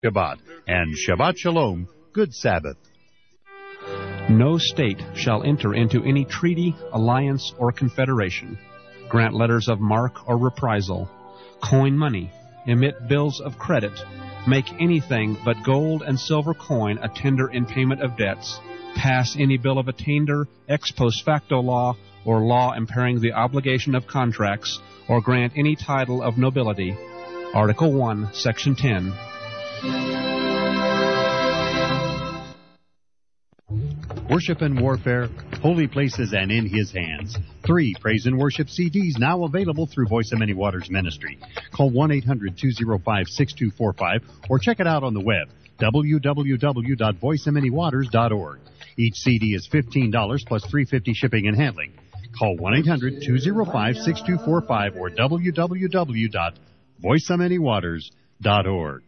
Shabbat, and Shabbat Shalom, good Sabbath. No state shall enter into any treaty, alliance, or confederation, grant letters of marque or reprisal, coin money, emit bills of credit, make anything but gold and silver coin a tender in payment of debts, pass any bill of attainder, ex post facto law, or law impairing the obligation of contracts, or grant any title of nobility. Article 1, Section 10. Worship and Warfare, Holy Places and in His Hands. 3 praise and worship CDs now available through Voice of Many Waters Ministry. Call 1-800-205-6245 or check it out on the web, www.voiceofmanywaters.org. Each CD is $15 plus $3.50 shipping and handling. Call 1-800-205-6245 or www.voiceofmanywaters.org.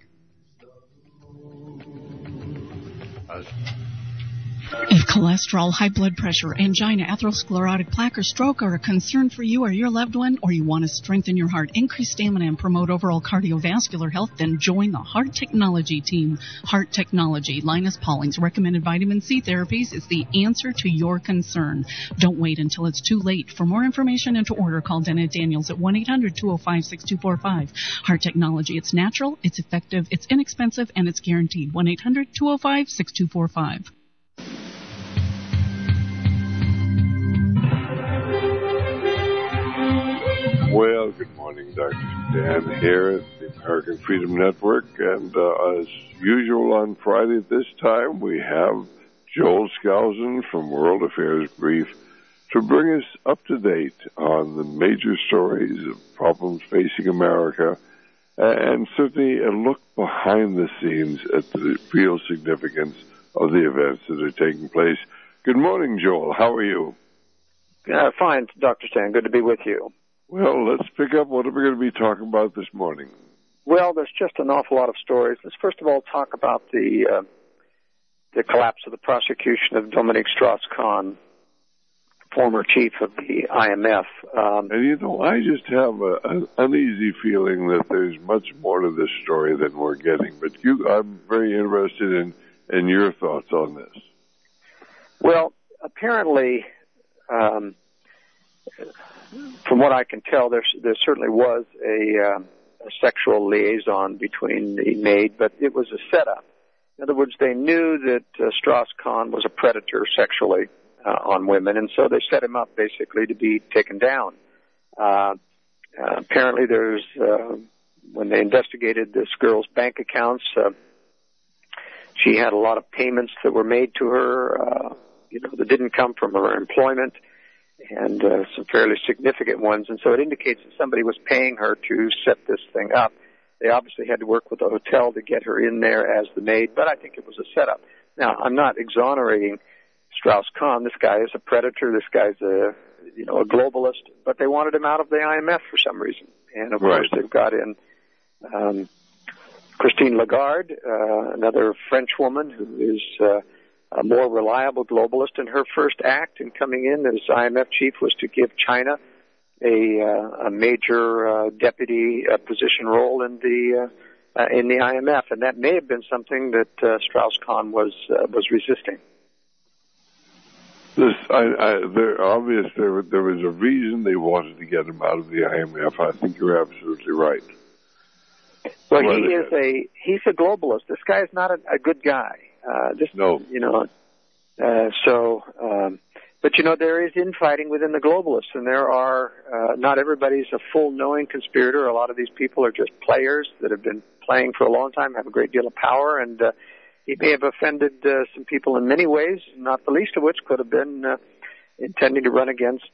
If cholesterol, high blood pressure, angina, atherosclerotic plaque, or stroke are a concern for you or your loved one, or you want to strengthen your heart, increase stamina, and promote overall cardiovascular health, then join the Heart Technology team. Heart Technology, Linus Pauling's recommended vitamin C therapies is the answer to your concern. Don't wait until it's too late. For more information and to order, call Dennett Daniels at 1-800-205-6245. Heart Technology, it's natural, it's effective, it's inexpensive, and it's guaranteed. 1-800-205-6245. Well, good morning, Dr. Dan here at the American Freedom Network. And as usual on Friday at this time, we have Joel Skousen from World Affairs Brief to bring us up to date on the major stories of problems facing America and certainly a look behind the scenes at the real significance of the events that are taking place. Good morning, Joel. How are you? Fine, Dr. Stan. Good to be with you. Well, let's pick up. What are we going to be talking about this morning? Well, there's just an awful lot of stories. Let's first of all talk about the collapse of the prosecution of Dominique Strauss-Kahn, former chief of the IMF. And, you know, I just have an uneasy feeling that there's much more to this story than we're getting. But I'm very interested in your thoughts on this. Well, apparently, from what I can tell, there certainly was a sexual liaison between the maid, but it was a setup. In other words, they knew that Strauss-Kahn was a predator sexually on women, and so they set him up basically to be taken down. Apparently, when they investigated this girl's bank accounts, she had a lot of payments that were made to her, that didn't come from her employment, and some fairly significant ones. And so it indicates that somebody was paying her to set this thing up. They obviously had to work with the hotel to get her in there as the maid, but I think it was a setup. Now, I'm not exonerating Strauss-Kahn. This guy is a predator. This guy's a globalist, but they wanted him out of the IMF for some reason. And, of course, they've got in Christine Lagarde, another French woman who is a more reliable globalist, and her first act in coming in as IMF chief was to give China a major deputy position role in the IMF, and that may have been something that Strauss-Kahn was resisting. There was a reason they wanted to get him out of the IMF. I think you're absolutely right. Well, he's a globalist. This guy is not a good guy. But there is infighting within the globalists, and there are, not everybody's a full knowing conspirator. A lot of these people are just players that have been playing for a long time, have a great deal of power, and he may have offended some people in many ways, not the least of which could have been intending to run against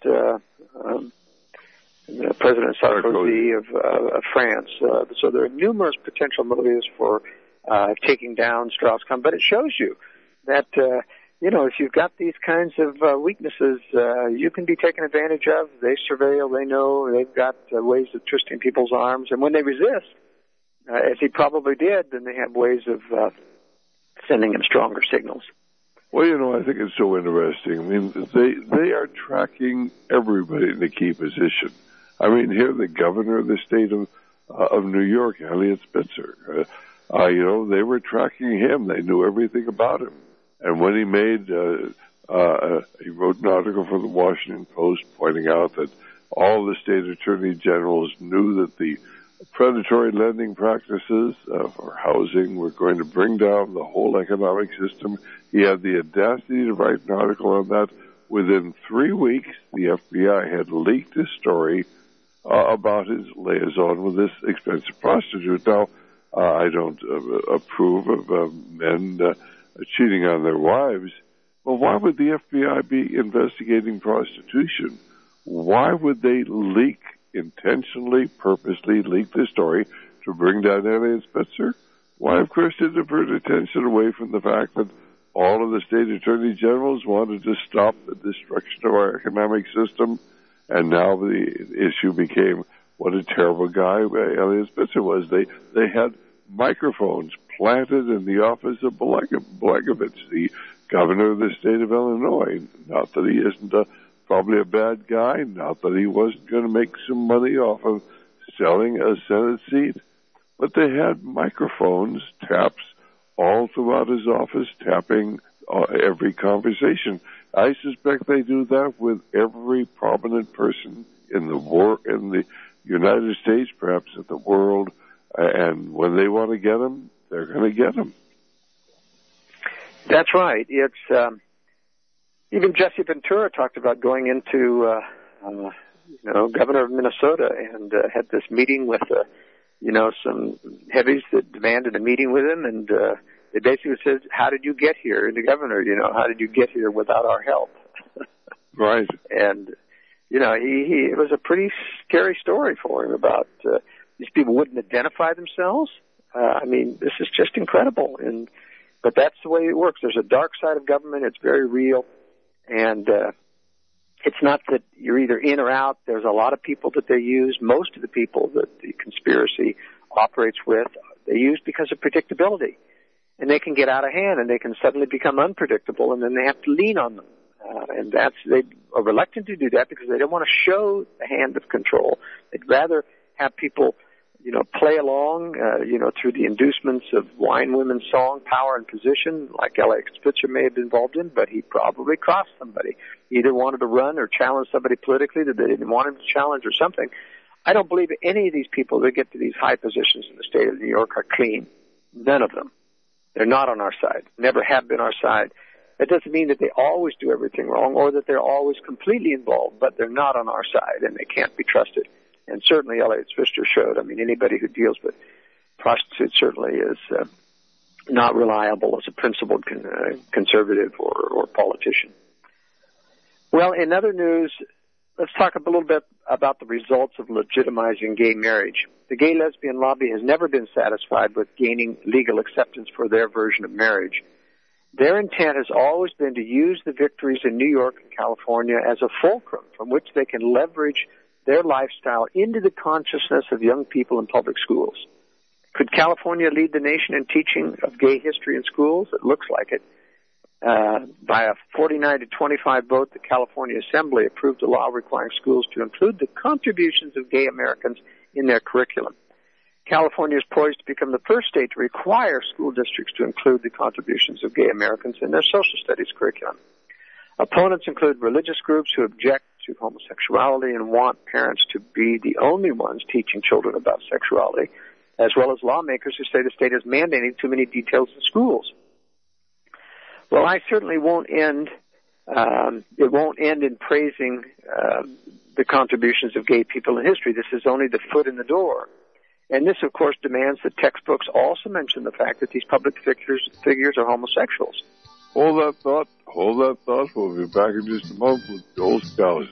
President Sarkozy of France. So there are numerous potential motives for taking down Strauss-Kahn, but it shows you that, if you've got these kinds of weaknesses, you can be taken advantage of. They surveil, they know, they've got ways of twisting people's arms, and when they resist, as he probably did, then they have ways of sending him stronger signals. Well, I think it's so interesting. I mean, they are tracking everybody in the key position. I mean, here the governor of the state of New York, Eliot Spitzer, They were tracking him. They knew everything about him. And when he he wrote an article for the Washington Post pointing out that all the state attorney generals knew that the predatory lending practices for housing were going to bring down the whole economic system. He had the audacity to write an article on that. Within 3 weeks, the FBI had leaked a story about his liaison with this expensive prostitute. Now, I don't approve of men cheating on their wives, but why would the FBI be investigating prostitution? Why would they intentionally, purposely leak this story to bring down Eliot Spitzer? Why, of course, to divert attention away from the fact that all of the state attorney generals wanted to stop the destruction of our economic system, and now the issue became what a terrible guy Eliot Spitzer was. They had microphones planted in the office of Blagojevich, the governor of the state of Illinois. Not that he isn't probably a bad guy, not that he wasn't going to make some money off of selling a Senate seat, but they had microphones, taps, all throughout his office, tapping every conversation. I suspect they do that with every prominent person in the United States, perhaps in the world, and when they want to get them, they're going to get them. That's right. It's even Jesse Ventura talked about going into governor of Minnesota and had this meeting with some heavies that demanded a meeting with him, and they basically said, "How did you get here?" And the governor, how did you get here without our help? Right. And it was a pretty scary story for him about these people wouldn't identify themselves. This is just incredible. But that's the way it works. There's a dark side of government. It's very real. And it's not that you're either in or out. There's a lot of people that they use. Most of the people that the conspiracy operates with, they use because of predictability. And they can get out of hand, and they can suddenly become unpredictable, and then they have to lean on them. And they are reluctant to do that because they don't want to show the hand of control. They'd rather have people play along, through the inducements of wine, women, song, power, and position, like Eliot Spitzer may have been involved in, but he probably crossed somebody. He either wanted to run or challenge somebody politically that they didn't want him to challenge or something. I don't believe any of these people that get to these high positions in the state of New York are clean. None of them. They're not on our side. Never have been our side. That doesn't mean that they always do everything wrong or that they're always completely involved, but they're not on our side, and they can't be trusted. And certainly Eliot Spitzer showed. Anybody who deals with prostitutes certainly is not reliable as a principled conservative or politician. Well, in other news, let's talk a little bit about the results of legitimizing gay marriage. The gay lesbian lobby has never been satisfied with gaining legal acceptance for their version of marriage. Their intent has always been to use the victories in New York and California as a fulcrum from which they can leverage their lifestyle into the consciousness of young people in public schools. Could California lead the nation in teaching of gay history in schools? It looks like it. By a 49 to 25 vote, the California Assembly approved a law requiring schools to include the contributions of gay Americans in their curriculum. California is poised to become the first state to require school districts to include the contributions of gay Americans in their social studies curriculum. Opponents include religious groups who object to homosexuality and want parents to be the only ones teaching children about sexuality, as well as lawmakers who say the state is mandating too many details in schools. Well, I certainly won't end in praising the contributions of gay people in history. This is only the foot in the door. And this, of course, demands that textbooks also mention the fact that these public figures are homosexuals. Hold that thought. We'll be back in just a moment with Joel Skousen.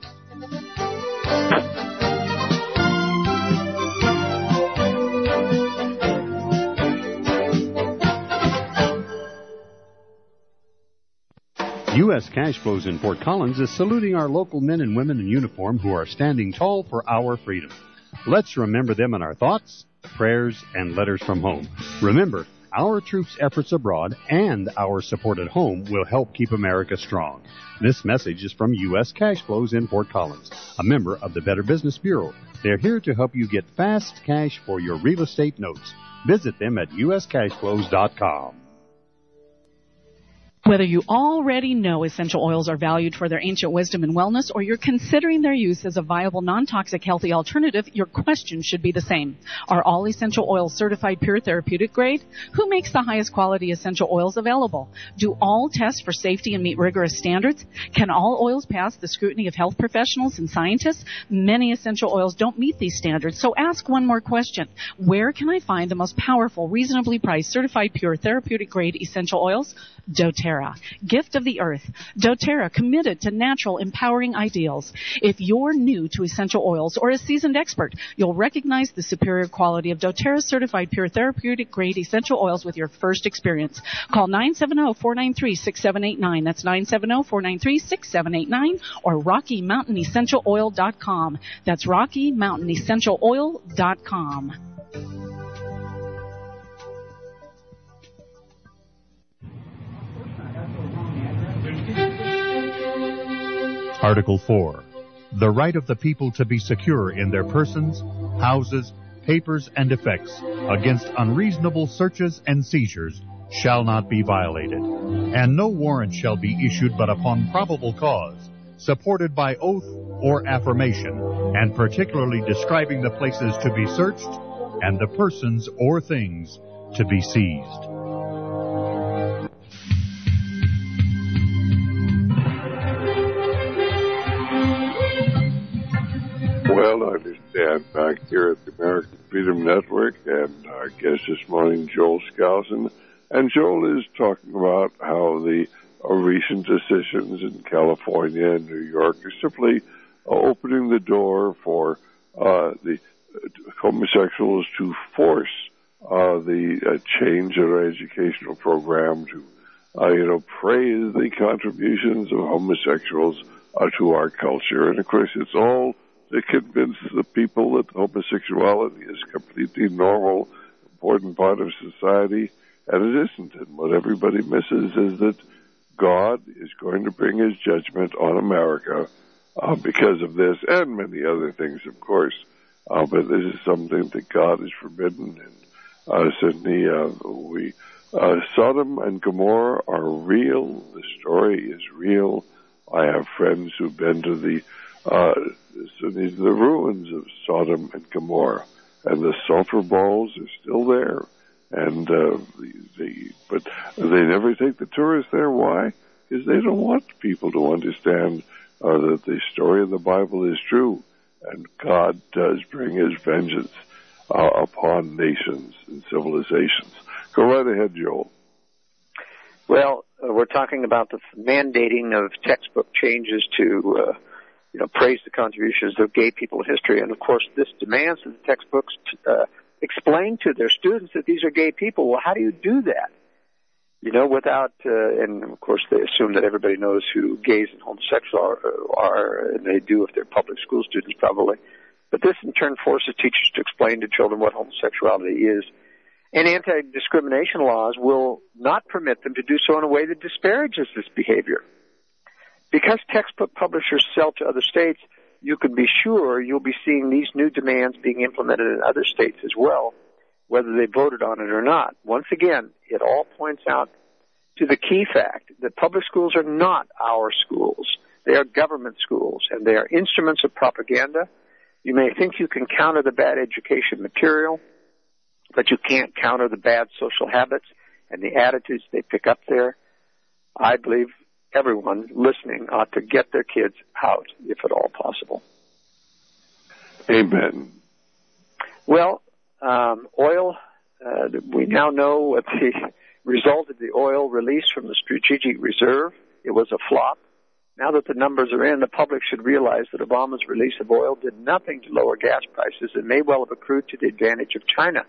U.S. Cash Flows in Fort Collins is saluting our local men and women in uniform who are standing tall for our freedom. Let's remember them in our thoughts, prayers, and letters from home. Remember, our troops' efforts abroad and our support at home will help keep America strong. This message is from U.S. Cash Flows in Fort Collins, a member of the Better Business Bureau. They're here to help you get fast cash for your real estate notes. Visit them at uscashflows.com. Whether you already know essential oils are valued for their ancient wisdom and wellness, or you're considering their use as a viable, non-toxic, healthy alternative, your question should be the same. Are all essential oils certified pure therapeutic grade? Who makes the highest quality essential oils available? Do all test for safety and meet rigorous standards? Can all oils pass the scrutiny of health professionals and scientists? Many essential oils don't meet these standards, so ask one more question. Where can I find the most powerful, reasonably priced, certified pure therapeutic grade essential oils? doTERRA, gift of the earth. doTERRA, committed to natural, empowering ideals. If you're new to essential oils or a seasoned expert, you'll recognize the superior quality of doTERRA certified pure therapeutic grade essential oils with your first experience. Call 970-493-6789. That's 970-493-6789 or RockyMountainEssentialOil.com. That's RockyMountainEssentialOil.com. Article 4. The right of the people to be secure in their persons, houses, papers, and effects against unreasonable searches and seizures shall not be violated, and no warrant shall be issued but upon probable cause, supported by oath or affirmation, and particularly describing the places to be searched and the persons or things to be seized. Well, I understand back here at the American Freedom Network, and our guest this morning, Joel Skousen. And Joel is talking about how the recent decisions in California and New York are simply opening the door for the homosexuals to force the change in our educational program to, praise the contributions of homosexuals to our culture. And, of course, it's all to convince the people that homosexuality is a completely normal, important part of society, and it isn't. And what everybody misses is that God is going to bring his judgment on America because of this, and many other things, of course. But this is something that God has forbidden. And certainly, Sodom and Gomorrah are real. The story is real. I have friends who've been to the ruins of Sodom and Gomorrah, and the sulfur balls are still there. And but they never take the tourists there. Why? Because they don't want people to understand that the story of the Bible is true, and God does bring his vengeance upon nations and civilizations. Go right ahead, Joel. Well, we're talking about the mandating of textbook changes to praise the contributions of gay people in history. And, of course, this demands that the textbooks explain to their students that these are gay people. Well, how do you do that? Without, and, of course, they assume that everybody knows who gays and homosexuals are, and they do if they're public school students probably. But this, in turn, forces teachers to explain to children what homosexuality is. And anti-discrimination laws will not permit them to do so in a way that disparages this behavior. Because textbook publishers sell to other states, you can be sure you'll be seeing these new demands being implemented in other states as well, whether they voted on it or not. Once again, it all points out to the key fact that public schools are not our schools. They are government schools, and they are instruments of propaganda. You may think you can counter the bad education material, but you can't counter the bad social habits and the attitudes they pick up there. I believe everyone listening ought to get their kids out, if at all possible. Amen. Well, oil, we now know what the result of the oil release from the Strategic Reserve. It was a flop. Now that the numbers are in, the public should realize that Obama's release of oil did nothing to lower gas prices and may well have accrued to the advantage of China.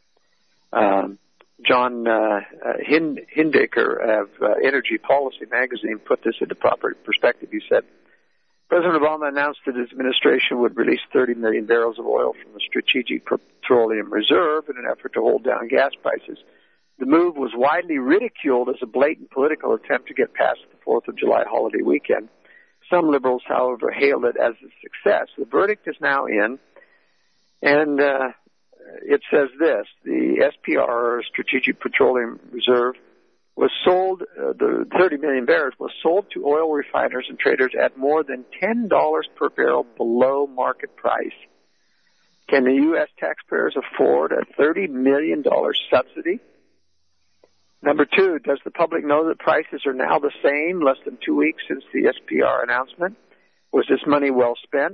John Hindaker of Energy Policy magazine put this into proper perspective. He said, President Obama announced that his administration would release 30 million barrels of oil from the Strategic Petroleum Reserve in an effort to hold down gas prices. The move was widely ridiculed as a blatant political attempt to get past the 4th of July holiday weekend. Some liberals, however, hailed it as a success. The verdict is now in, and it says this: the SPR, Strategic Petroleum Reserve, was sold. The 30 million barrels was sold to oil refiners and traders at more than $10 per barrel below market price. Can the U.S. taxpayers afford a $30 million subsidy? Number two, does the public know that prices are now the same less than 2 weeks since the SPR announcement? Was this money well spent?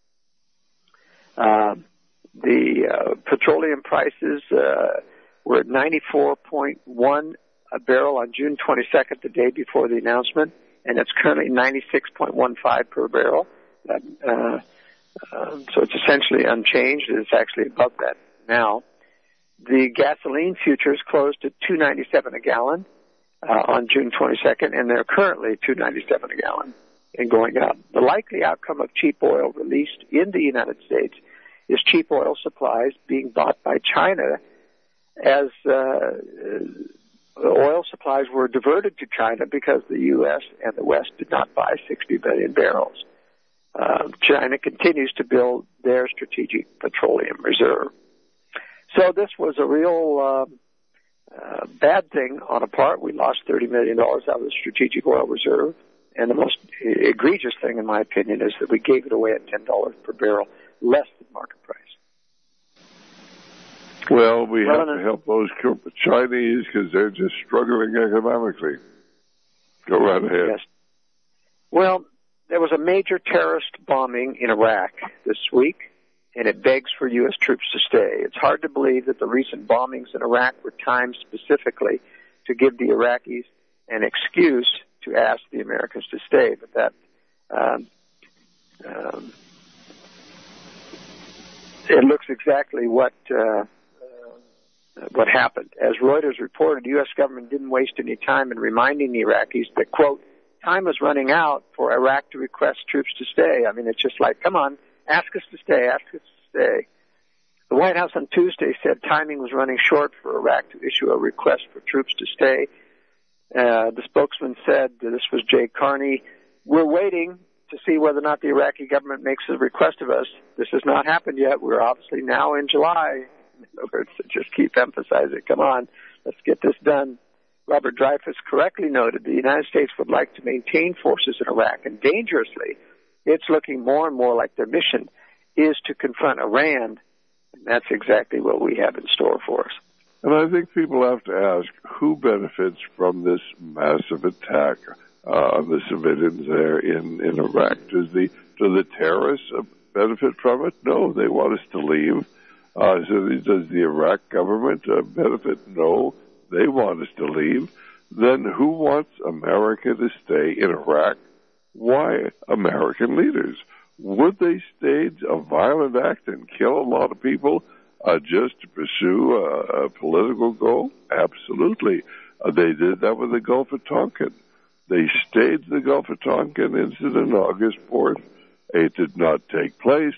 The petroleum prices were at 94.1 a barrel on June 22nd, the day before the announcement, and it's currently 96.15 per barrel. So it's essentially unchanged. It's actually above that now. The gasoline futures closed at $2.97 a gallon on June 22nd, and they're currently $2.97 a gallon and going up. The likely outcome of cheap oil released in the United States is cheap oil supplies being bought by China as oil supplies were diverted to China because the U.S. and the West did not buy 60 billion barrels. China continues to build their strategic petroleum reserve. So this was a real bad thing on a part. We lost $30 million out of the strategic oil reserve. And the most egregious thing, in my opinion, is that we gave it away at $10 per barrel, less than market price. Well, we have to help those Chinese because they're just struggling economically. Go right ahead. Yes. Well, there was a major terrorist bombing in Iraq this week, and it begs for U.S. troops to stay. It's hard to believe that the recent bombings in Iraq were timed specifically to give the Iraqis an excuse to ask the Americans to stay, but that it looks exactly what happened. As Reuters reported, the U.S. government didn't waste any time in reminding the Iraqis that, quote, time was running out for Iraq to request troops to stay. I mean, it's just like, come on, ask us to stay, ask us to stay. The White House on Tuesday said timing was running short for Iraq to issue a request for troops to stay. The spokesman said, this was Jay Carney, we're waiting to see whether or not the Iraqi government makes a request of us. This has not happened yet. We're obviously now in July. In other words, just keep emphasizing, come on, let's get this done. Robert Dreyfus correctly noted the United States would like to maintain forces in Iraq, and dangerously, it's looking more and more like their mission is to confront Iran, and that's exactly what we have in store for us. And I think people have to ask, who benefits from this massive attack on the civilians there in Iraq? Do the terrorists benefit from it? No, they want us to leave. So does the Iraq government benefit? No, they want us to leave. Then who wants America to stay in Iraq? Why? American leaders. Would they stage a violent act and kill a lot of people just to pursue a political goal? Absolutely. They did that with the Gulf of Tonkin. They staged the Gulf of Tonkin incident August 4th. It did not take place.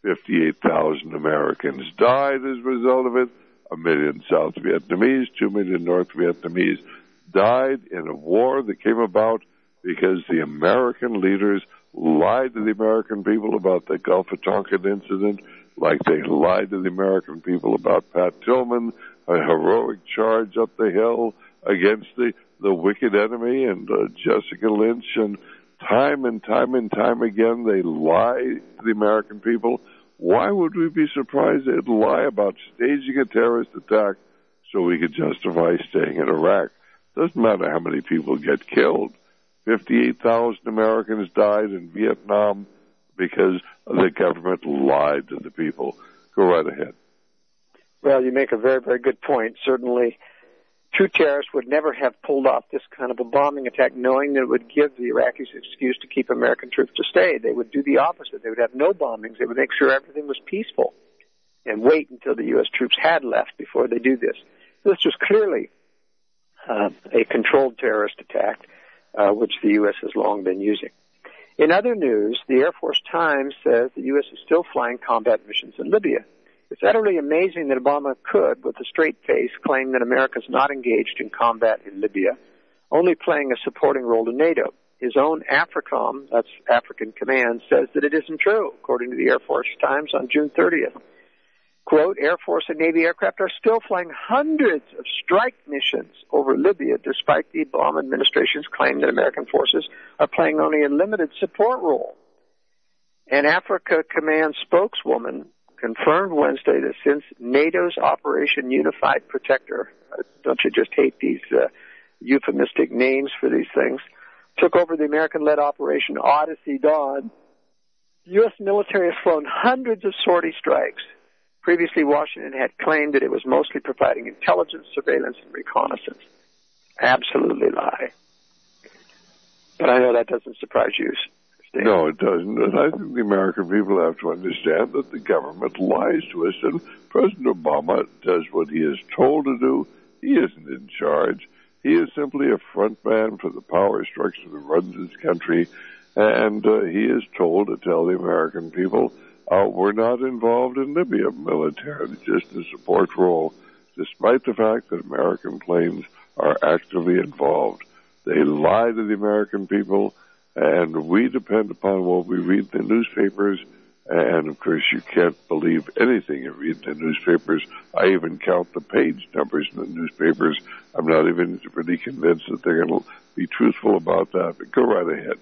58,000 Americans died as a result of it. 1 million South Vietnamese, 2 million North Vietnamese died in a war that came about because the American leaders lied to the American people about the Gulf of Tonkin incident, like they lied to the American people about Pat Tillman, a heroic charge up the hill against the wicked enemy, and Jessica Lynch, and time again they lie to the American people. Why would we be surprised they'd lie about staging a terrorist attack so we could justify staying in Iraq? Doesn't matter how many people get killed. 58,000 Americans died in Vietnam because the government lied to the people. Go right ahead. Well, you make a very, very good point. Certainly, true terrorists would never have pulled off this kind of a bombing attack knowing that it would give the Iraqis an excuse to keep American troops to stay. They would do the opposite. They would have no bombings. They would make sure everything was peaceful and wait until the U.S. troops had left before they do this. This was clearly a controlled terrorist attack, which the U.S. has long been using. In other news, the Air Force Times says the U.S. is still flying combat missions in Libya. It's utterly amazing that Obama could, with a straight face, claim that America is not engaged in combat in Libya, only playing a supporting role to NATO. His own AFRICOM, that's African Command, says that it isn't true, according to the Air Force Times on June 30th. Quote, Air Force and Navy aircraft are still flying hundreds of strike missions over Libya, despite the Obama administration's claim that American forces are playing only a limited support role. An Africa Command spokeswoman confirmed Wednesday that since NATO's Operation Unified Protector, don't you just hate these euphemistic names for these things, took over the American-led Operation Odyssey Dawn, the U.S. military has flown hundreds of sortie strikes. Previously, Washington had claimed that it was mostly providing intelligence, surveillance, and reconnaissance. Absolutely lie. But I know that doesn't surprise you, Steve. No, it doesn't. And I think the American people have to understand that the government lies to us, and President Obama does what he is told to do. He isn't in charge. He is simply a front man for the power structure that runs his country, and he is told to tell the American people, we're not involved in Libya militarily, just a support role, despite the fact that American planes are actively involved. They lie to the American people, and we depend upon what we read in the newspapers, and of course you can't believe anything you read in the newspapers. I even count the page numbers in the newspapers. I'm not even really convinced that they're going to be truthful about that, but go right ahead.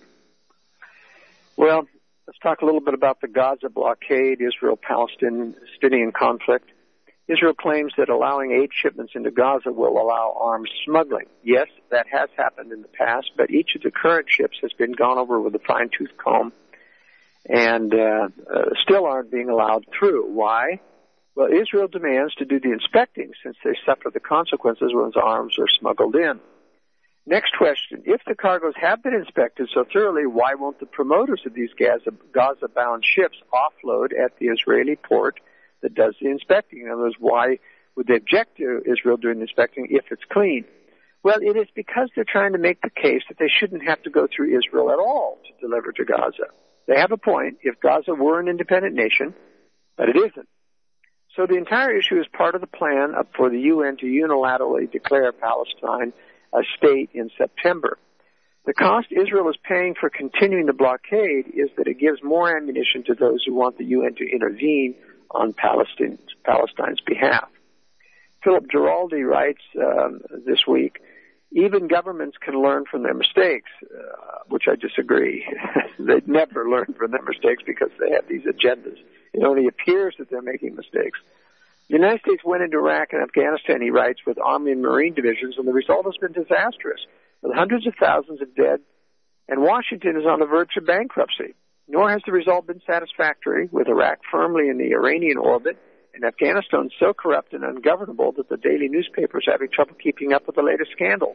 Well, let's talk a little bit about the Gaza blockade, Israel-Palestinian conflict. Israel claims that allowing aid shipments into Gaza will allow arms smuggling. Yes, that has happened in the past, but each of the current ships has been gone over with a fine-tooth comb and still aren't being allowed through. Why? Well, Israel demands to do the inspecting since they suffer the consequences when arms are smuggled in. Next question. If the cargoes have been inspected so thoroughly, why won't the promoters of these Gaza-bound ships offload at the Israeli port that does the inspecting? In other words, why would they object to Israel doing the inspecting if it's clean? Well, it is because they're trying to make the case that they shouldn't have to go through Israel at all to deliver to Gaza. They have a point if Gaza were an independent nation, but it isn't. So the entire issue is part of the plan for the UN to unilaterally declare Palestine a state in September. The cost Israel is paying for continuing the blockade is that it gives more ammunition to those who want the UN to intervene on Palestine's behalf. Philip Giraldi writes this week, even governments can learn from their mistakes, which I disagree. They never learn from their mistakes because they have these agendas. It only appears that they're making mistakes. The United States went into Iraq and Afghanistan, he writes, with Army and Marine divisions, and the result has been disastrous, with hundreds of thousands of dead, and Washington is on the verge of bankruptcy. Nor has the result been satisfactory, with Iraq firmly in the Iranian orbit, and Afghanistan so corrupt and ungovernable that the daily newspapers are having trouble keeping up with the latest scandal.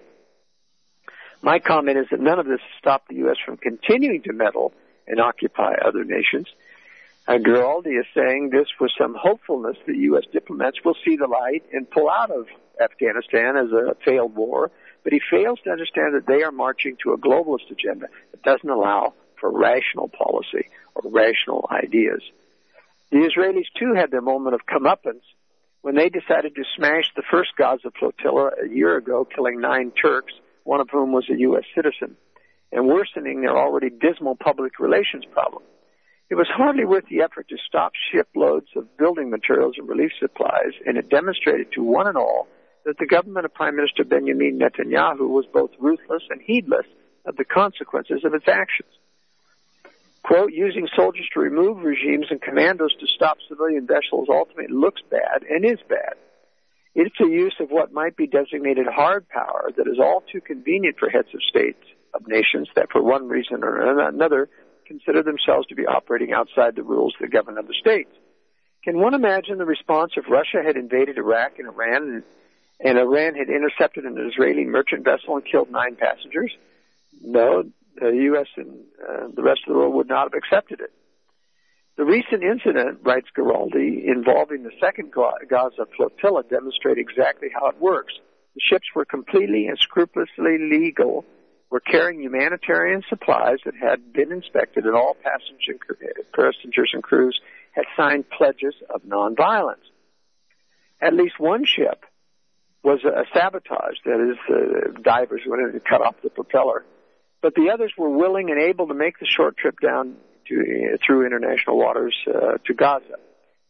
My comment is that none of this has stopped the U.S. from continuing to meddle and occupy other nations. Giraldi is saying this with some hopefulness that U.S. diplomats will see the light and pull out of Afghanistan as a failed war, but he fails to understand that they are marching to a globalist agenda that doesn't allow for rational policy or rational ideas. The Israelis, too, had their moment of comeuppance when they decided to smash the first Gaza flotilla a year ago, killing 9 Turks, one of whom was a U.S. citizen, and worsening their already dismal public relations problem. It was hardly worth the effort to stop shiploads of building materials and relief supplies, and it demonstrated to one and all that the government of Prime Minister Benjamin Netanyahu was both ruthless and heedless of the consequences of its actions. Quote, using soldiers to remove regimes and commandos to stop civilian vessels ultimately looks bad and is bad. It's a use of what might be designated hard power that is all too convenient for heads of states, of nations that for one reason or another consider themselves to be operating outside the rules that govern other states. Can one imagine the response if Russia had invaded Iraq and Iran and Iran had intercepted an Israeli merchant vessel and killed 9 passengers? No, the U.S. and the rest of the world would not have accepted it. The recent incident, writes Giraldi, involving the second Gaza flotilla demonstrate exactly how it works. The ships were completely and scrupulously legal, were carrying humanitarian supplies that had been inspected, and all passengers and crews had signed pledges of nonviolence. At least one ship was sabotaged, that is, divers went in and cut off the propeller, but the others were willing and able to make the short trip down through international waters to Gaza.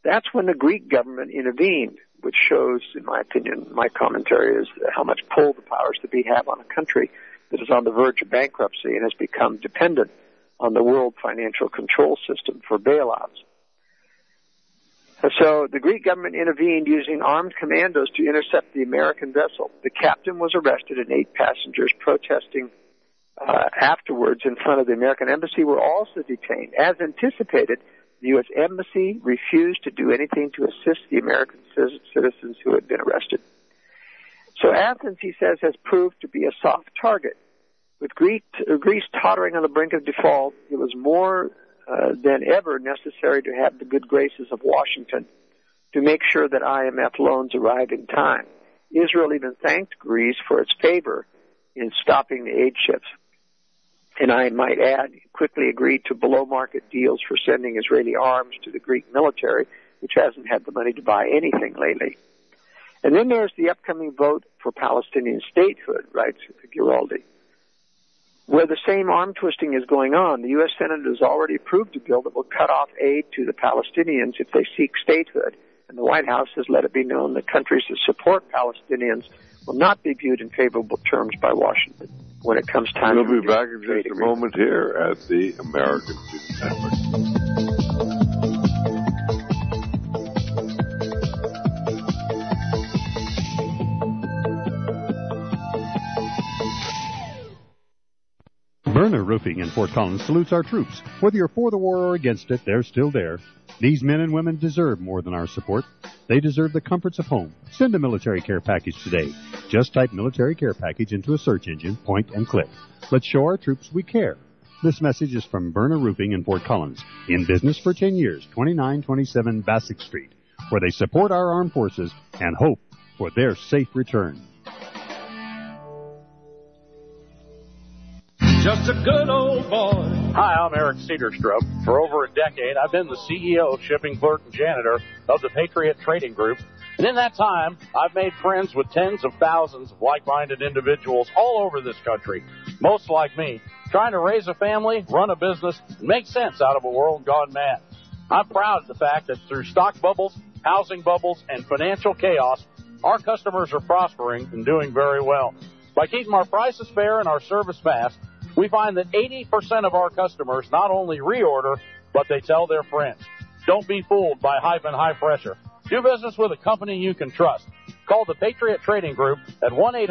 That's when the Greek government intervened, which shows, in my opinion, my commentary is how much pull the powers that be have on a country that is on the verge of bankruptcy and has become dependent on the world financial control system for bailouts. So the Greek government intervened using armed commandos to intercept the American vessel. The captain was arrested and 8 passengers protesting afterwards in front of the American embassy were also detained. As anticipated, the U.S. embassy refused to do anything to assist the American citizens who had been arrested. So Athens, he says, has proved to be a soft target. With Greece tottering on the brink of default, it was more than ever necessary to have the good graces of Washington to make sure that IMF loans arrive in time. Israel even thanked Greece for its favor in stopping the aid ships. And I might add, quickly agreed to below-market deals for sending Israeli arms to the Greek military, which hasn't had the money to buy anything lately. And then there's the upcoming vote for Palestinian statehood, writes Giraldi. Where the same arm twisting is going on, the U.S. Senate has already approved a bill that will cut off aid to the Palestinians if they seek statehood. And the White House has let it be known that countries that support Palestinians will not be viewed in favorable terms by Washington when it comes time. We'll be back in just a moment here at the American Freedom Network. Berner Roofing in Fort Collins salutes our troops. Whether you're for the war or against it, they're still there. These men and women deserve more than our support. They deserve the comforts of home. Send a military care package today. Just type military care package into a search engine, point and click. Let's show our troops we care. This message is from Berner Roofing in Fort Collins. In business for 10 years, 2927 Bassick Street, where they support our armed forces and hope for their safe return. Just a good old boy. Hi, I'm Eric Cedarstrom. For over a decade, I've been the CEO, shipping clerk, and janitor of the Patriot Trading Group. And in that time, I've made friends with tens of thousands of like-minded individuals all over this country, most like me, trying to raise a family, run a business, and make sense out of a world gone mad. I'm proud of the fact that through stock bubbles, housing bubbles, and financial chaos, our customers are prospering and doing very well. By keeping our prices fair and our service fast, we find that 80% of our customers not only reorder, but they tell their friends. Don't be fooled by hype and high pressure. Do business with a company you can trust. Call the Patriot Trading Group at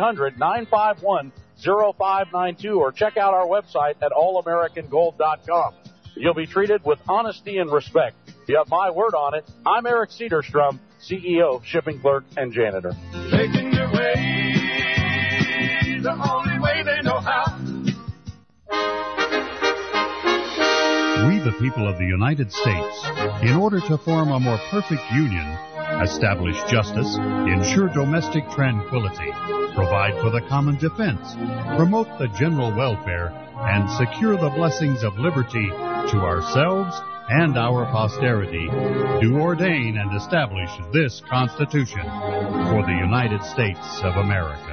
1-800-951-0592 or check out our website at allamericangold.com. You'll be treated with honesty and respect. You have my word on it. I'm Eric Cedarstrom, CEO, shipping clerk, and janitor. Taking your way, the only way they know how. We, the people of the United States, in order to form a more perfect union, establish justice, ensure domestic tranquility, provide for the common defense, promote the general welfare, and secure the blessings of liberty to ourselves and our posterity, do ordain and establish this Constitution for the United States of America.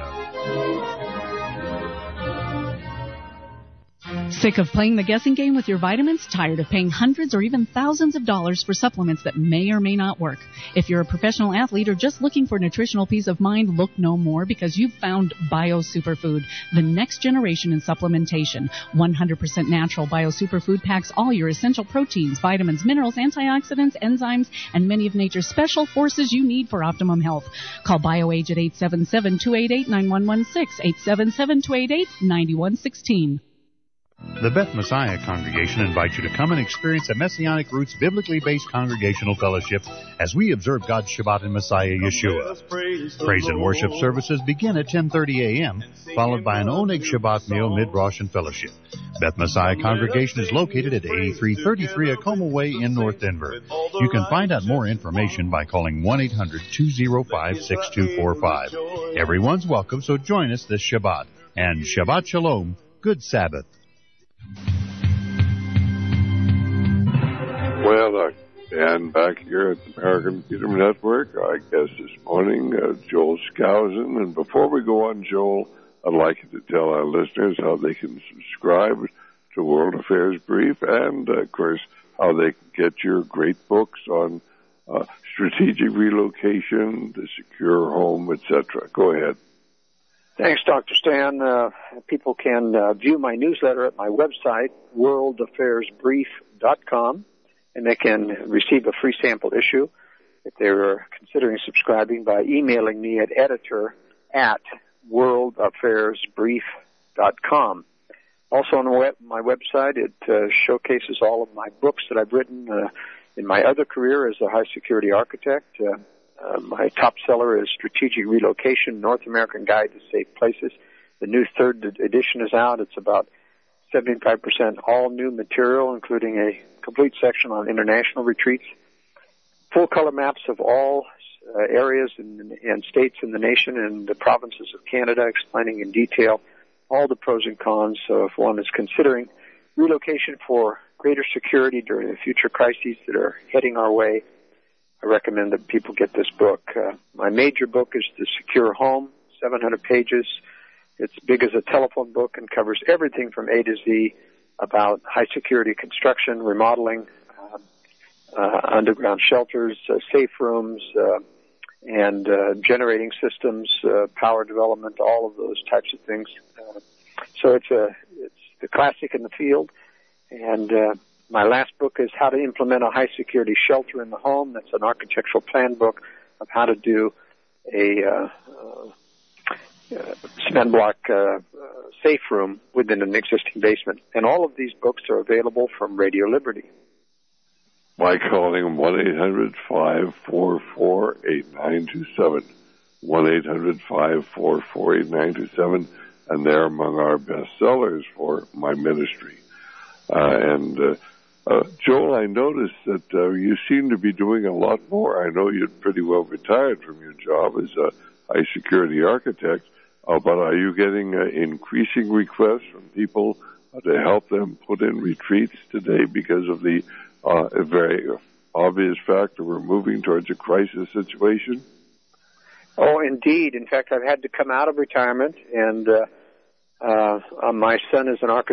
Sick of playing the guessing game with your vitamins? Tired of paying hundreds or even thousands of dollars for supplements that may or may not work? If you're a professional athlete or just looking for nutritional peace of mind, look no more, because you've found Bio Superfood, the next generation in supplementation. 100% natural Bio Superfood packs all your essential proteins, vitamins, minerals, antioxidants, enzymes, and many of nature's special forces you need for optimum health. Call BioAge at 877-288-9116, 877-288-9116. The Beth Messiah Congregation invites you to come and experience a Messianic Roots biblically based congregational fellowship as we observe God's Shabbat in Messiah Yeshua. Praise and worship services begin at 10:30 a.m., followed by an Oneg Shabbat meal, mid-Rosh, and fellowship. Beth Messiah Congregation is located at 8333 Acoma Way in North Denver. You can find out more information by calling 1-800-205-6245. Everyone's welcome, so join us this Shabbat. And Shabbat Shalom, good Sabbath. Well, and back here at the American Freedom Network, our guest this morning, Joel Skousen. And before we go on, Joel, I'd like you to tell our listeners how they can subscribe to World Affairs Brief and, of course, how they can get your great books on strategic relocation, the secure home, etc. Go ahead. Thanks, Dr. Stan. People can view my newsletter at my website, worldaffairsbrief.com, and they can receive a free sample issue if they're considering subscribing by emailing me at editor@worldaffairsbrief.com. Also on my website, it showcases all of my books that I've written in my other career as a high-security architect. My top seller is Strategic Relocation, North American Guide to Safe Places. The new third edition is out. It's about 75% all new material, including a complete section on international retreats, full color maps of all areas and states in the nation and the provinces of Canada, explaining in detail all the pros and cons. So if one is considering relocation for greater security during the future crises that are heading our way, I recommend that people get this book. My major book is The Secure Home, 700 pages. It's big as a telephone book and covers everything from A to Z about high-security construction, remodeling, underground shelters, safe rooms, and generating systems, power development, all of those types of things. So it's the classic in the field. And my last book is How to Implement a High-Security Shelter in the Home. That's an architectural plan book of how to do a cement block safe room within an existing basement. And all of these books are available from Radio Liberty. By calling 1-800-544-8927. 1-800-544-8927. And they're among our best sellers for my ministry. Joel, I noticed that you seem to be doing a lot more. I know you're pretty well retired from your job as a high-security architect, but are you getting increasing requests from people to help them put in retreats today because of the very obvious fact that we're moving towards a crisis situation? Oh, indeed. In fact, I've had to come out of retirement, and my son is a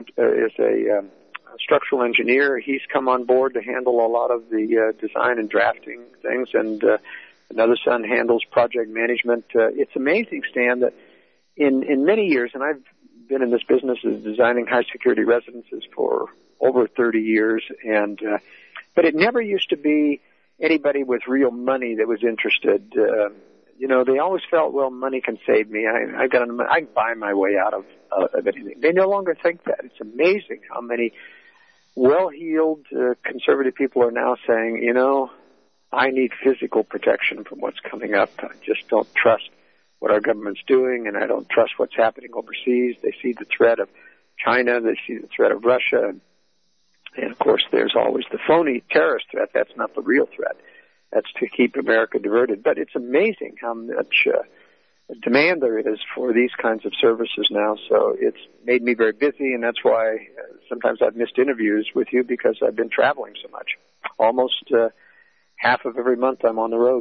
structural engineer. He's come on board to handle a lot of the design and drafting things, and another son handles project management. It's amazing, Stan, that in many years, and I've been in this business of designing high-security residences for over 30 years, and but it never used to be anybody with real money that was interested. They always felt, well, money can save me. I can buy my way out of anything. They no longer think that. It's amazing how many well-heeled conservative people are now saying, I need physical protection from what's coming up. I just don't trust what our government's doing, and I don't trust what's happening overseas. They see the threat of China. They see the threat of Russia. And, of course, there's always the phony terrorist threat. That's not the real threat. That's to keep America diverted. But it's amazing how much demand there is for these kinds of services now. So it's made me very busy, and that's why sometimes I've missed interviews with you because I've been traveling so much. Almost half of every month I'm on the road.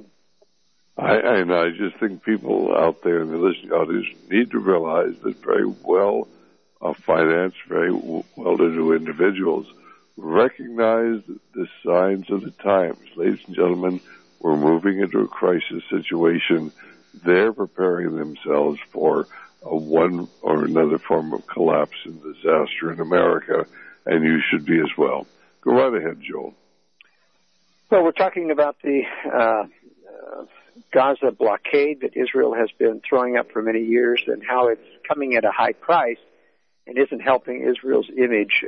I just think people out there in the listening audience need to realize that very well-financed, very well-to-do individuals recognize the signs of the times. Ladies and gentlemen, we're moving into a crisis situation. They're preparing themselves for one or another form of collapse and disaster in America, and you should be as well. Go right ahead, Joel. Well, we're talking about the Gaza blockade that Israel has been throwing up for many years and how it's coming at a high price and isn't helping Israel's image.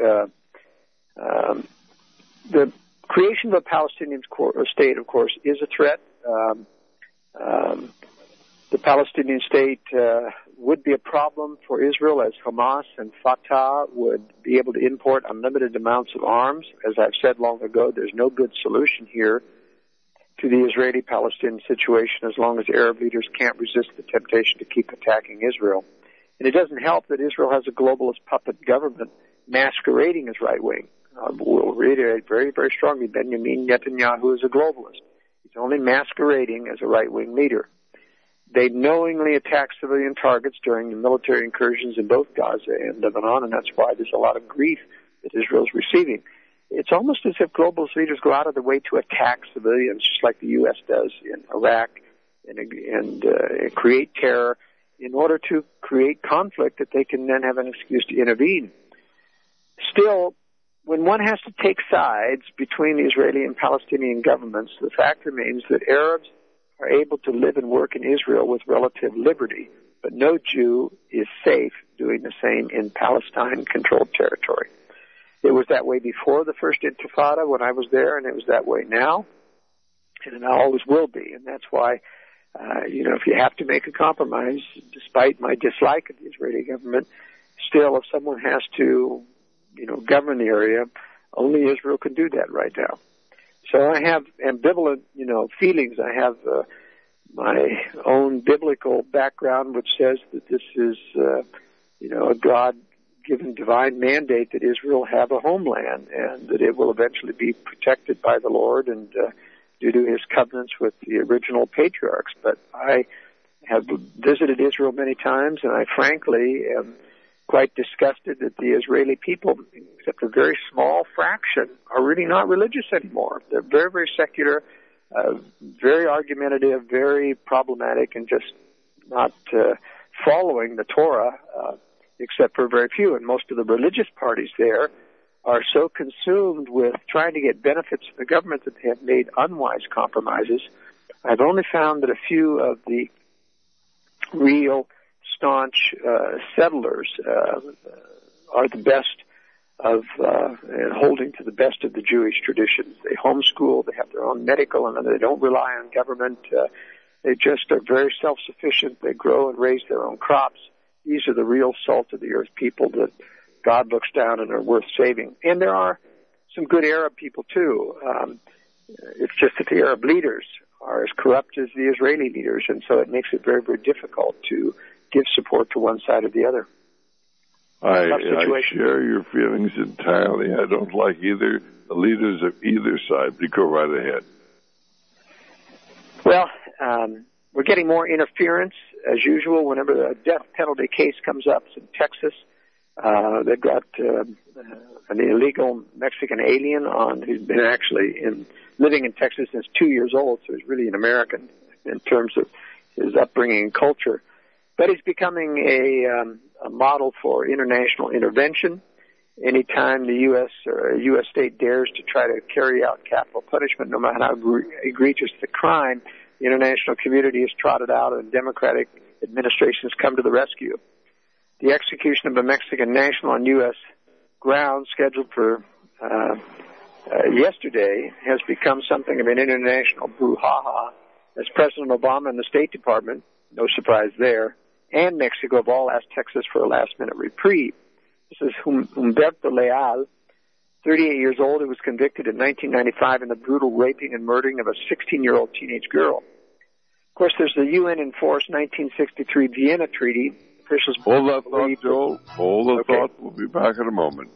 The creation of a Palestinian state, of course, is a threat. The Palestinian state would be a problem for Israel as Hamas and Fatah would be able to import unlimited amounts of arms. As I've said long ago, there's no good solution here to the Israeli-Palestinian situation as long as Arab leaders can't resist the temptation to keep attacking Israel. And it doesn't help that Israel has a globalist puppet government masquerading as right-wing. We'll reiterate very, very strongly, Benjamin Netanyahu is a globalist. He's only masquerading as a right-wing leader. They knowingly attack civilian targets during the military incursions in both Gaza and Lebanon, and that's why there's a lot of grief that Israel's receiving. it's almost as if globalist leaders go out of their way to attack civilians, just like the U.S. does in Iraq, and create terror in order to create conflict that they can then have an excuse to intervene. Still, when one has to take sides between the Israeli and Palestinian governments, the fact remains that Arabs are able to live and work in Israel with relative liberty, but no Jew is safe doing the same in Palestine-controlled territory. It was that way before the first Intifada when I was there, and it was that way now, and it always will be. And that's why, if you have to make a compromise, despite my dislike of the Israeli government, still, if someone has to, govern the area, only Israel can do that right now. So I have ambivalent, feelings. I have my own biblical background, which says that this is, a God-given divine mandate that Israel have a homeland and that it will eventually be protected by the Lord and due to his covenants with the original patriarchs. But I have visited Israel many times, and I frankly am quite disgusted that the Israeli people, except a very small fraction, are really not religious anymore. They're very, very secular, very argumentative, very problematic, and just not following the Torah, except for very few. And most of the religious parties there are so consumed with trying to get benefits from the government that they have made unwise compromises. I've only found that a few of the real staunch settlers are the best of and holding to the best of the Jewish traditions. They homeschool, they have their own medical, and they don't rely on government. They just are very self-sufficient. They grow and raise their own crops. These are the real salt of the earth people that God looks down and are worth saving. And there are some good Arab people too. It's just that the Arab leaders are as corrupt as the Israeli leaders, and so it makes it very, very difficult to give support to one side or the other. I share your feelings entirely. I don't like either the leaders of either side, but go right ahead. Well, we're getting more interference, as usual, whenever a death penalty case comes up in Texas. They've got an illegal Mexican alien on who's been actually living in Texas since 2 years old, so he's really an American in terms of his upbringing and culture. But he's becoming a model for international intervention. Anytime the U.S. or a U.S. state dares to try to carry out capital punishment, no matter how egregious the crime, the international community has trotted out and democratic administrations come to the rescue. The execution of a Mexican national on U.S. ground scheduled for yesterday has become something of an international brouhaha as President Obama and the State Department, no surprise there, and Mexico have all asked Texas for a last-minute reprieve. This is Humberto Leal, 38 years old, who was convicted in 1995 in the brutal raping and murdering of a 16-year-old teenage girl. Of course, there's the UN-enforced 1963 Vienna Treaty. Officials hold that thought, Joel. Hold the thought. We'll be back in a moment.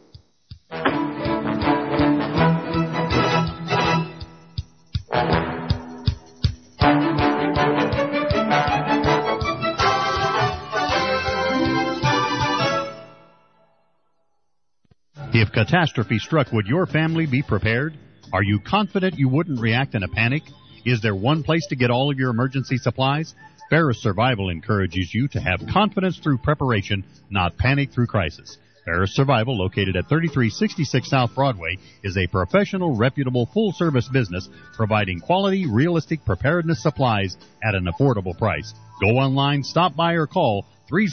If catastrophe struck, would your family be prepared? Are you confident you wouldn't react in a panic? Is there one place to get all of your emergency supplies? Ferris Survival encourages you to have confidence through preparation, not panic through crisis. Ferris Survival, located at 3366 South Broadway, is a professional, reputable, full-service business providing quality, realistic preparedness supplies at an affordable price. Go online, stop by, or call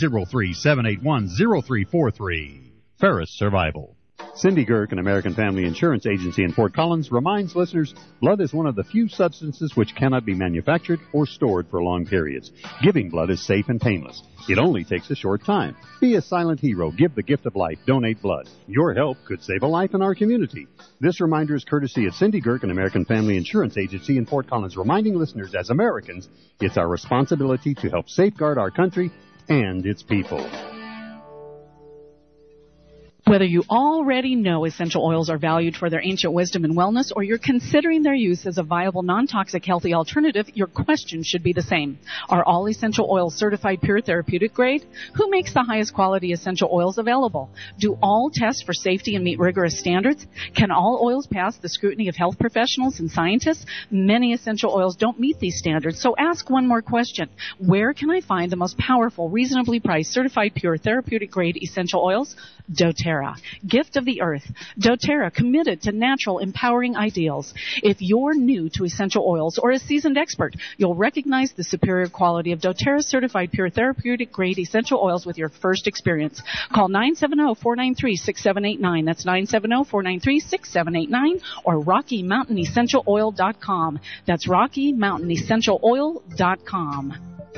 303-781-0343. Ferris Survival. Cindy Girk, an American Family Insurance Agency in Fort Collins, reminds listeners blood is one of the few substances which cannot be manufactured or stored for long periods. Giving blood is safe and painless. It only takes a short time. Be a silent hero. Give the gift of life. Donate blood. Your help could save a life in our community. This reminder is courtesy of Cindy Girk, an American Family Insurance Agency in Fort Collins, reminding listeners, as Americans, it's our responsibility to help safeguard our country and its people. Whether you already know essential oils are valued for their ancient wisdom and wellness, or you're considering their use as a viable, non-toxic, healthy alternative, your question should be the same. Are all essential oils certified pure therapeutic grade? Who makes the highest quality essential oils available? Do all test for safety and meet rigorous standards? Can all oils pass the scrutiny of health professionals and scientists? Many essential oils don't meet these standards, so ask one more question. Where can I find the most powerful, reasonably priced, certified pure therapeutic grade essential oils? doTERRA, gift of the earth. doTERRA, committed to natural, empowering ideals. If you're new to essential oils or a seasoned expert, you'll recognize the superior quality of doTERRA certified pure therapeutic grade essential oils with your first experience. Call 970-493-6789. That's 970-493-6789 or RockyMountainEssentialOil.com. That's RockyMountainEssentialOil.com.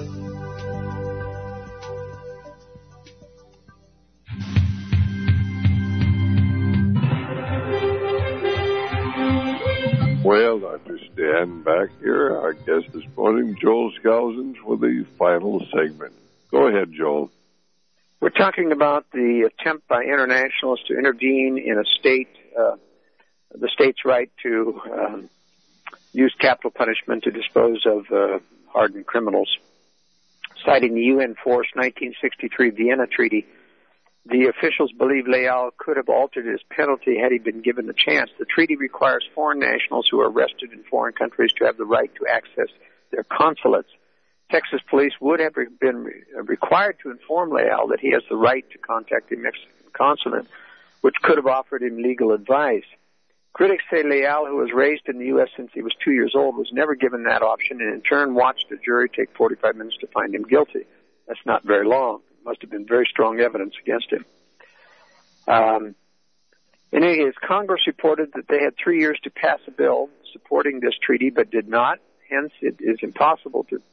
Well, Dr. Stan back here. Our guest this morning, Joel Skousen, for the final segment. Go ahead, Joel. We're talking about the attempt by internationals to intervene in a state, the state's right to use capital punishment to dispose of hardened criminals. Citing the UN-forced 1963 Vienna Treaty, the officials believe Leal could have altered his penalty had he been given the chance. The treaty requires foreign nationals who are arrested in foreign countries to have the right to access their consulates. Texas police would have been required to inform Leal that he has the right to contact the Mexican consulate, which could have offered him legal advice. Critics say Leal, who was raised in the U.S. since he was 2 years old, was never given that option and in turn watched the jury take 45 minutes to find him guilty. That's not very long. Must have been very strong evidence against him. In any case, Congress reported that they had 3 years to pass a bill supporting this treaty, but did not. Hence, it is impossible to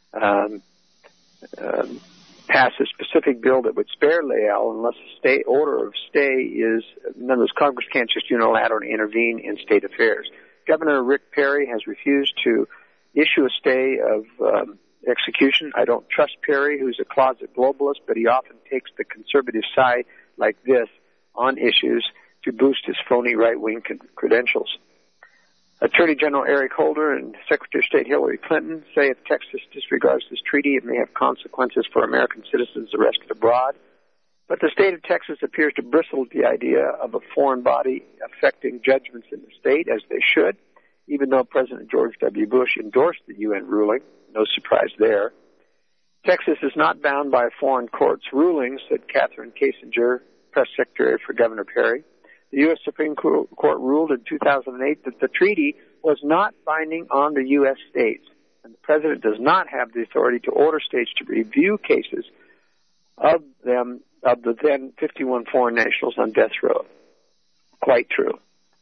pass a specific bill that would spare Leal unless a state order of stay is. In other words, Congress can't just unilaterally intervene in state affairs. Governor Rick Perry has refused to issue a stay of execution. I don't trust Perry, who's a closet globalist, but he often takes the conservative side like this on issues to boost his phony right-wing credentials. Attorney General Eric Holder and Secretary of State Hillary Clinton say if Texas disregards this treaty, it may have consequences for American citizens arrested abroad. But the state of Texas appears to bristle at the idea of a foreign body affecting judgments in the state, as they should, even though President George W. Bush endorsed the UN ruling. No surprise there. Texas is not bound by a foreign court's rulings, said Catherine Kissinger, press secretary for Governor Perry. The U.S. Supreme Court ruled in 2008 that the treaty was not binding on the U.S. states, and the president does not have the authority to order states to review cases of the then 51 foreign nationals on death row. Quite true.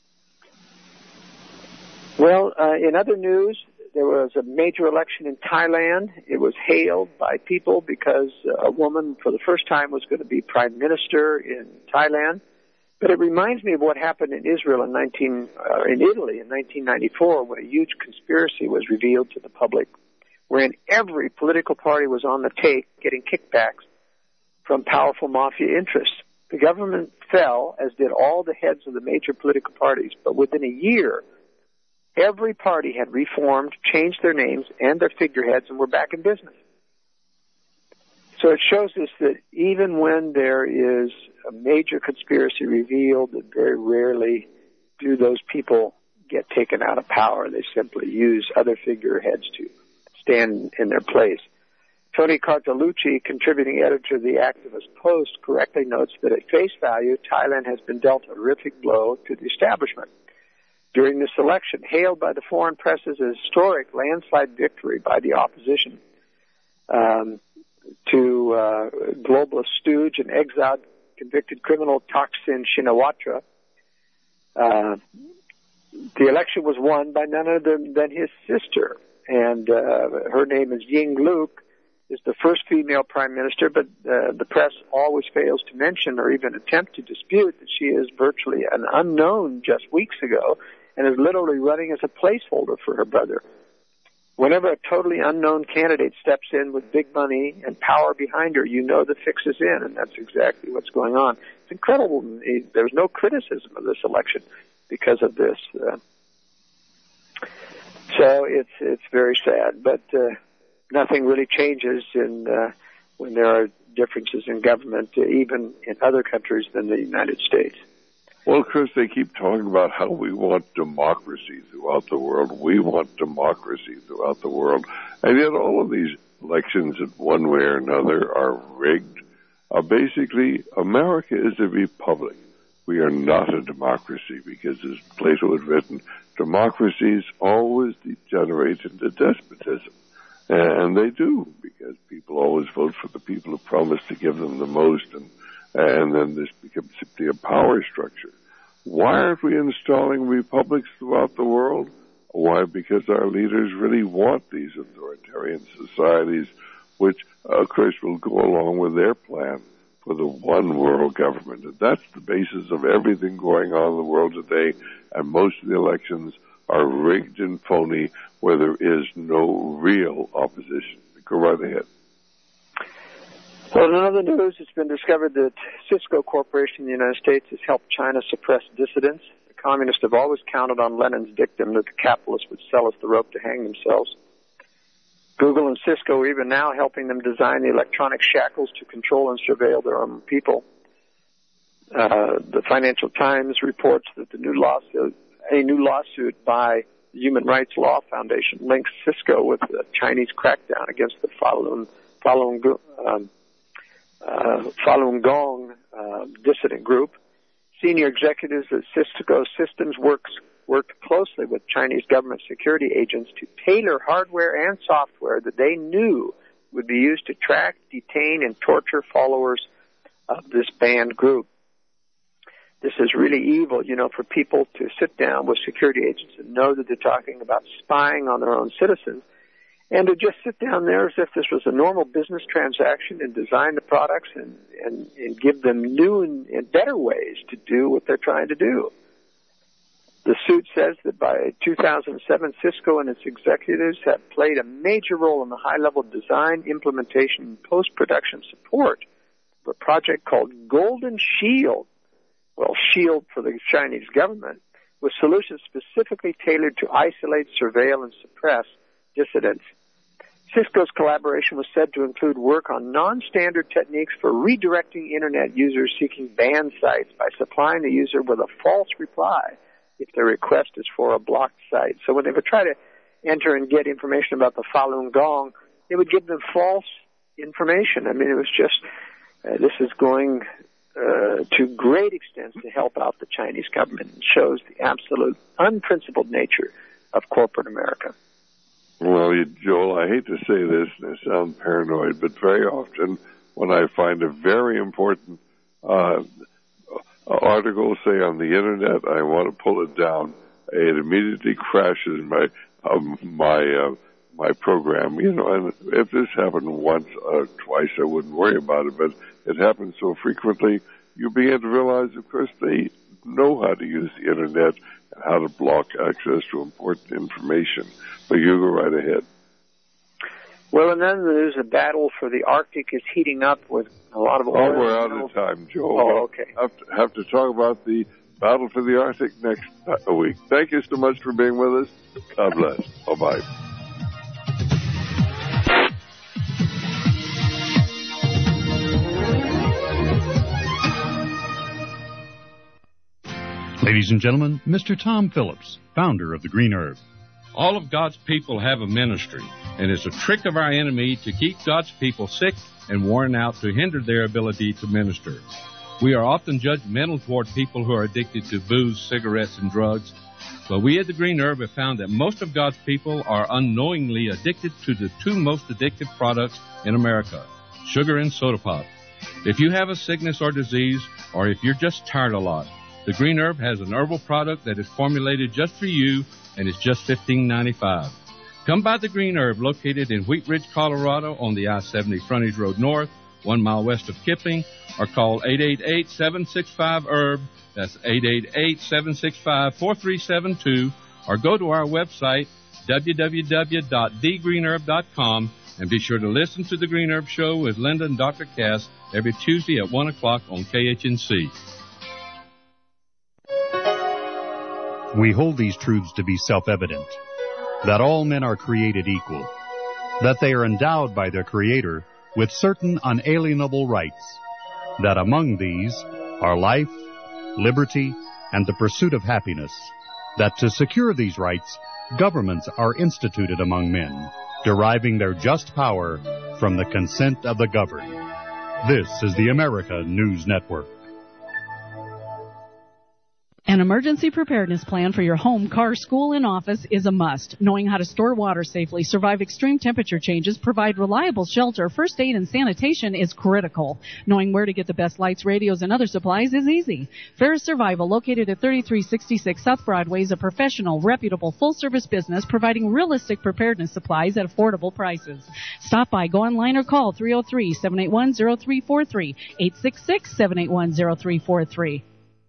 Well, in other news, there was a major election in Thailand. It was hailed by people because a woman for the first time was going to be prime minister in Thailand. But it reminds me of what happened in Israel in Italy in 1994, when a huge conspiracy was revealed to the public, wherein every political party was on the take getting kickbacks from powerful mafia interests. The government fell, as did all the heads of the major political parties, but within a year, every party had reformed, changed their names and their figureheads, and were back in business. So it shows us that even when there is a major conspiracy revealed, that very rarely do those people get taken out of power. They simply use other figureheads to stand in their place. Tony Cartalucci, contributing editor of the Activist Post, correctly notes that at face value, Thailand has been dealt a horrific blow to the establishment. During this election, hailed by the foreign press as a historic landslide victory by the opposition to globalist stooge and exiled convicted criminal Thaksin Shinawatra, the election was won by none other than his sister, and her name is Yingluck, is the first female prime minister, but the press always fails to mention or even attempt to dispute that she is virtually an unknown just weeks ago and is literally running as a placeholder for her brother. Whenever a totally unknown candidate steps in with big money and power behind her, you know the fix is in, and that's exactly what's going on. It's incredible. There's no criticism of this election because of this. So it's very sad, but nothing really changes when there are differences in government, even in other countries than the United States. Well, Chris, they keep talking about how we want democracy throughout the world. We want democracy throughout the world. And yet all of these elections in one way or another are rigged. Basically, America is a republic. We are not a democracy because, as Plato had written, democracies always degenerate into despotism. And they do, because people always vote for the people who promise to give them the most, and then this becomes simply a power structure. Why aren't we installing republics throughout the world? Why? Because our leaders really want these authoritarian societies, which, of course, will go along with their plan for the one world government. And that's the basis of everything going on in the world today, and most of the elections are rigged and phony where there is no real opposition. Go right ahead. Well, in other news, it's been discovered that Cisco Corporation in the United States has helped China suppress dissidents. The communists have always counted on Lenin's dictum that the capitalists would sell us the rope to hang themselves. Google and Cisco are even now helping them design the electronic shackles to control and surveil their own people. The Financial Times reports that a new lawsuit by the Human Rights Law Foundation links Cisco with the Chinese crackdown against the Falun Gong dissident group. Senior executives at Cisco Systems worked closely with Chinese government security agents to tailor hardware and software that they knew would be used to track, detain, and torture followers of this banned group. This is really evil, for people to sit down with security agents and know that they're talking about spying on their own citizens, and to just sit down there as if this was a normal business transaction and design the products and give them new and better ways to do what they're trying to do. The suit says that by 2007, Cisco and its executives have played a major role in the high-level design, implementation, and post-production support of a project called Golden Shield. Well, SHIELD for the Chinese government, with solutions specifically tailored to isolate, surveil, and suppress dissidents. Cisco's collaboration was said to include work on non-standard techniques for redirecting Internet users seeking banned sites by supplying the user with a false reply if their request is for a blocked site. So when they would try to enter and get information about the Falun Gong, it would give them false information. I mean, it was just, this is going to great extents to help out the Chinese government and shows the absolute unprincipled nature of corporate America. Well, Joel, I hate to say this, and I sound paranoid, but very often when I find a very important article, say on the Internet, I want to pull it down, it immediately crashes my program, and if this happened once or twice, I wouldn't worry about it, but it happens so frequently, you begin to realize, of course, they know how to use the Internet and how to block access to important information. But you go right ahead. Well, and then there's a battle for the Arctic is heating up with a lot of oil. Oh, we're out of time, Joe. Oh, okay. Have to talk about the battle for the Arctic next week. Thank you so much for being with us. God bless. Bye-bye. Ladies and gentlemen, Mr. Tom Phillips, founder of the Green Herb. All of God's people have a ministry, and it's a trick of our enemy to keep God's people sick and worn out to hinder their ability to minister. We are often judgmental toward people who are addicted to booze, cigarettes, and drugs, but we at the Green Herb have found that most of God's people are unknowingly addicted to the two most addictive products in America, sugar and soda pop. If you have a sickness or disease, or if you're just tired a lot, the Green Herb has an herbal product that is formulated just for you, and it's just $15.95. Come by the Green Herb, located in Wheat Ridge, Colorado, on the I-70 Frontage Road North, 1 mile west of Kipling, or call 888-765-HERB. That's 888-765-4372, or go to our website, www.thegreenherb.com, and be sure to listen to The Green Herb Show with Linda and Dr. Cass every Tuesday at 1 o'clock on KHNC. We hold these truths to be self-evident, that all men are created equal, that they are endowed by their Creator with certain unalienable rights, that among these are life, liberty, and the pursuit of happiness, that to secure these rights, governments are instituted among men, deriving their just power from the consent of the governed. This is the America News Network. An emergency preparedness plan for your home, car, school, and office is a must. Knowing how to store water safely, survive extreme temperature changes, provide reliable shelter, first aid, and sanitation is critical. Knowing where to get the best lights, radios, and other supplies is easy. Ferris Survival, located at 3366 South Broadway, is a professional, reputable, full-service business providing realistic preparedness supplies at affordable prices. Stop by, go online, or call 303-781-0343, 866-781-0343.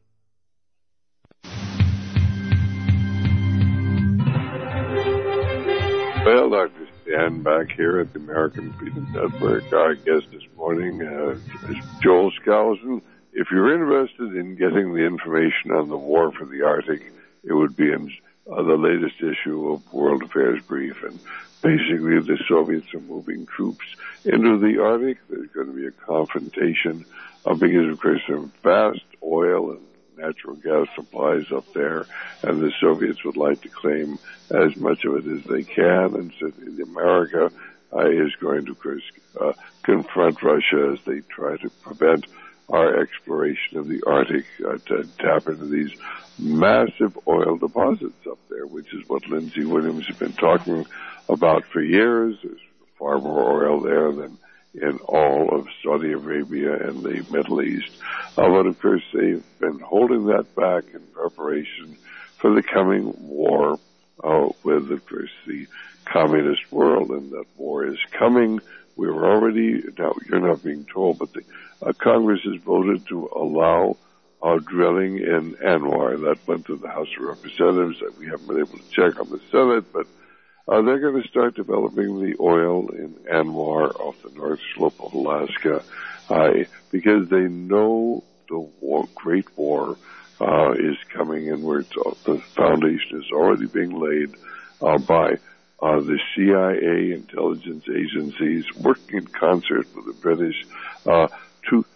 Well, Dr. Stan back here at the American Freedom Network. Our guest this morning is Joel Skousen. If you're interested in getting the information on the war for the Arctic, it would be in the latest issue of World Affairs Brief. And basically, the Soviets are moving troops into the Arctic. There's going to be a confrontation because, of course, there are vast oil and natural gas supplies up there, and the Soviets would like to claim as much of it as they can, and so America is going to, of course, confront Russia as they try to prevent our exploration of the Arctic to tap into these massive oil deposits up there, which is what Lindsey Williams has been talking about for years. There's far more oil there than in all of Saudi Arabia and the Middle East. But of course, they've been holding that back in preparation for the coming war with, of course, the communist world, and that war is coming. We're already, now you're not being told, but the Congress has voted to allow drilling in ANWR. That went to the House of Representatives. We haven't been able to check on the Senate, but they're going to start developing the oil in ANWR off the North Slope of Alaska because they know the war, Great War is coming, and where the foundation is already being laid by the CIA intelligence agencies working in concert with the British to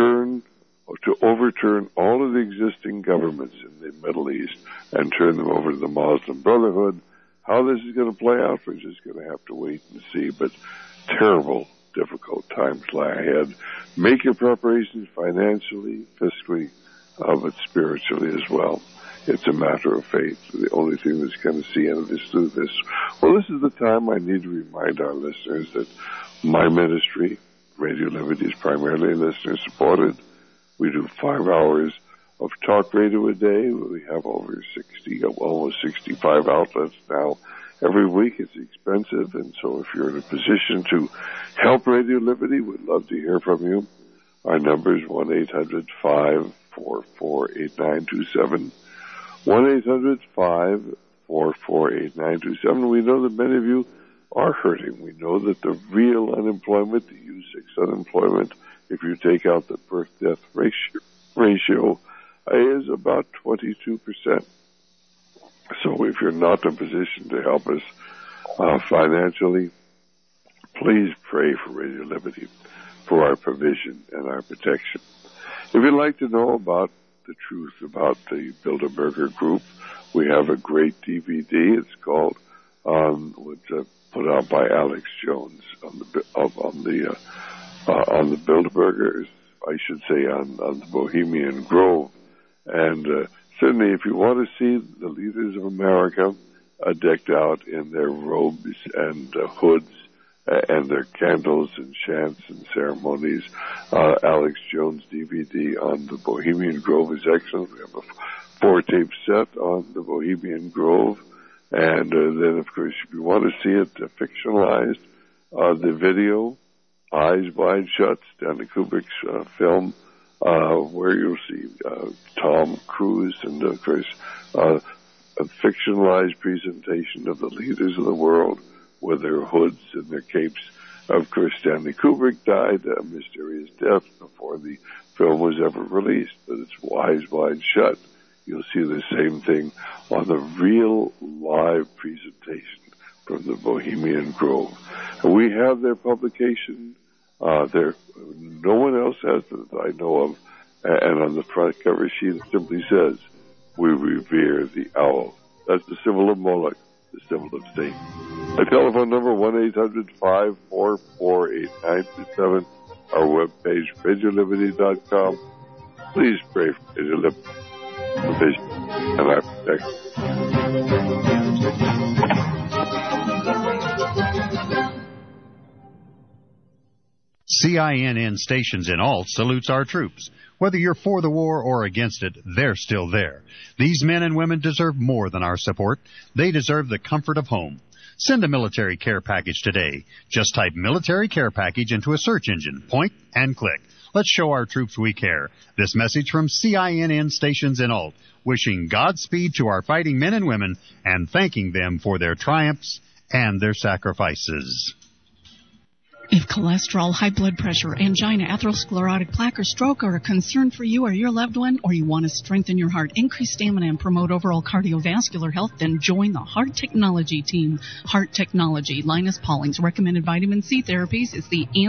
overturn all of the existing governments in the Middle East and turn them over to the Muslim Brotherhood. How this is going to play out, we're just going to have to wait and see, but terrible, difficult times lie ahead. Make your preparations financially, fiscally, but spiritually as well. It's a matter of faith. The only thing that's going to see end of this through this. Well, this is the time I need to remind our listeners that my ministry, Radio Liberty, is primarily listener-supported. We do 5 hours of talk radio a day. We have over 60, almost 65 outlets now. Every week it's expensive, and so if you're in a position to help Radio Liberty, we'd love to hear from you. Our number is 1-800-544-8927. 1-800-544-8927. We know that many of you are hurting. We know that the real unemployment, the U6 unemployment, if you take out the birth-death ratio, is about 22%. So if you're not in a position to help us financially, please pray for Radio Liberty, for our provision and our protection. If you'd like to know about the truth about the Bilderberger Group, we have a great DVD. It's called, put out by Alex Jones on the Bilderbergers, I should say on the Bohemian Grove. And certainly if you want to see the leaders of America decked out in their robes and hoods and their candles and chants and ceremonies, Alex Jones DVD on the Bohemian Grove is excellent. We have a 4-tape set on the Bohemian Grove. And then, of course, if you want to see it fictionalized, the video, Eyes Wide Shut, Stanley Kubrick's film, where you'll see Tom Cruise and, of course, a fictionalized presentation of the leaders of the world with their hoods and their capes. Of course, Stanley Kubrick died a mysterious death before the film was ever released, but it's Eyes Wide Shut. You'll see the same thing on the real live presentation from the Bohemian Grove. And we have their publication. No one else has it that I know of. And on the front cover sheet, it simply says, "We revere the owl." That's the symbol of Moloch, the symbol of Satan. My telephone number, 1-800-544-8927. Our webpage, RadioLiberty.com. Please pray for Radio Liberty, vision, and our protection. CINN Stations in Alt salutes our troops. Whether you're for the war or against it, they're still there. These men and women deserve more than our support. They deserve the comfort of home. Send a military care package today. Just type military care package into a search engine, point, and click. Let's show our troops we care. This message from CINN Stations in Alt, wishing Godspeed to our fighting men and women and thanking them for their triumphs and their sacrifices. If cholesterol, high blood pressure, angina, atherosclerotic plaque, or stroke are a concern for you or your loved one, or you want to strengthen your heart, increase stamina, and promote overall cardiovascular health, then join the Heart Technology team. Heart Technology, Linus Pauling's recommended vitamin C therapies is the